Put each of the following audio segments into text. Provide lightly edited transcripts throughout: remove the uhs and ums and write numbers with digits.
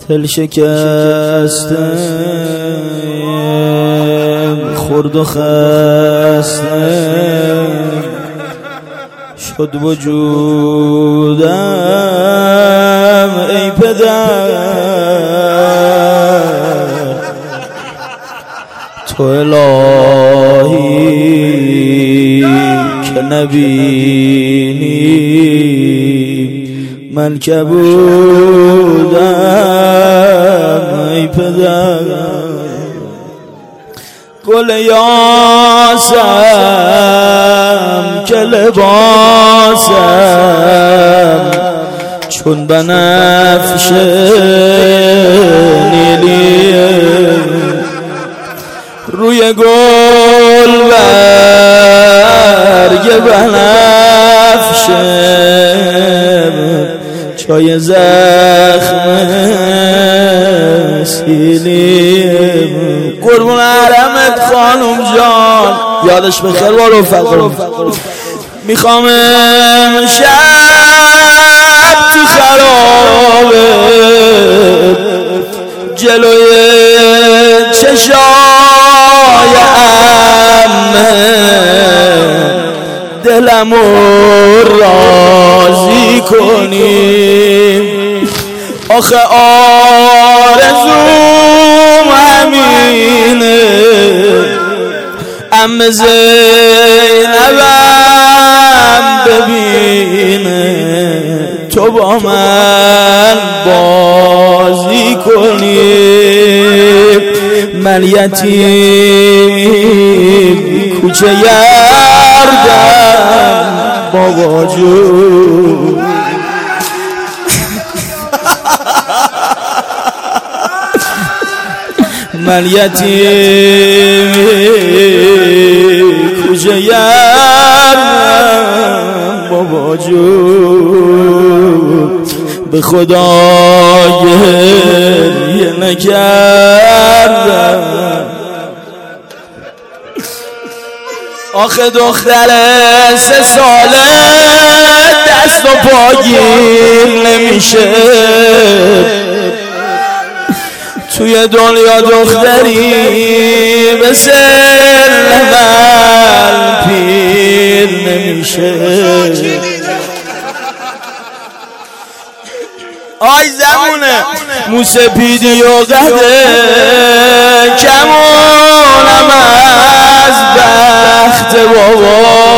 دل شکسته خورد و خسته شد وجودم ای پدر، تو الهی که نبینی من که بودم ای پدر. گل یاسم که لباسم چون بنفش نیلی روی گل برگ بنفشم چای زخم سیلیم. قربون حرمت خانم جان، یادش بخیر با رفقا. میخوام امشب تو خرابه جلوی چشای عمه دلمو راضی کنیم. آخه آرزوم همینه عمه زینبم ببینه تو با من بازی کنیم. من یتیم کوچه گردم بابا جون. من یتیم کوچه گردم بابا جون. به خدا گریه نکردم. آخه دختر 3 ساله دست و پاگیر نمیشه توی دنیا، دختری به سن من پیر نمیشه. آی زمونه موسپیدی و قده کمونم از بخت بابا،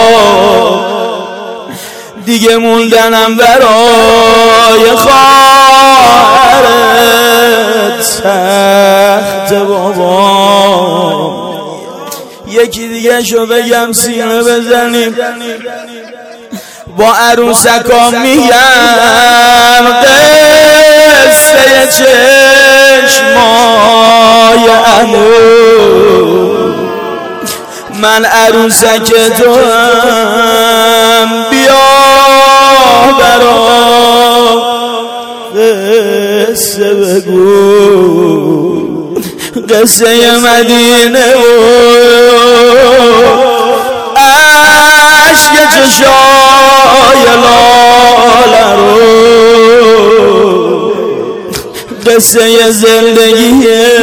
دیگه موندنم برای خواهرت سخت بابا. یکی دیگه شو بگم سینه بزنیم با عروسکام میگم قصه چشمای عمو. من عروسک تو هم بیا برام قصه بگو، قصه مدینه و عشق چشای لاله رو، قصه زندگی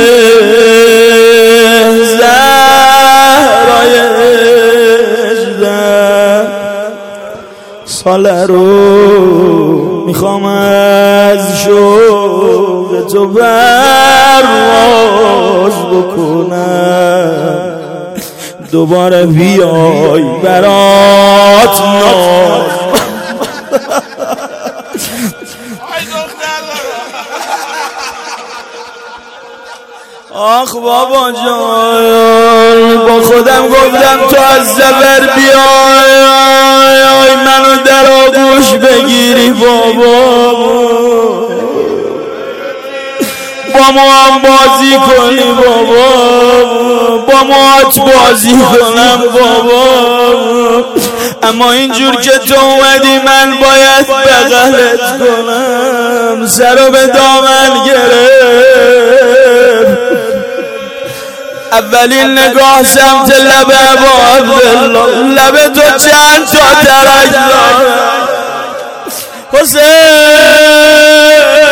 زهرای 18 ساله رو. میخوام از شوق تو پرواز بکنم دوباره بیای برات ناز. آخ بابا جان، با خودم گفتم تو از سفر بیای منو در آغوش بگیری بابا، با ما هم بازی کنی بابا، با ما بازی کنم بابا. اما اینجور که تو اومدی من باید بغلت کنم. سرو به دامن گرفت، اولین نگاه سمت لب عبدالله، لب تو چند تا ترک دارم حسین.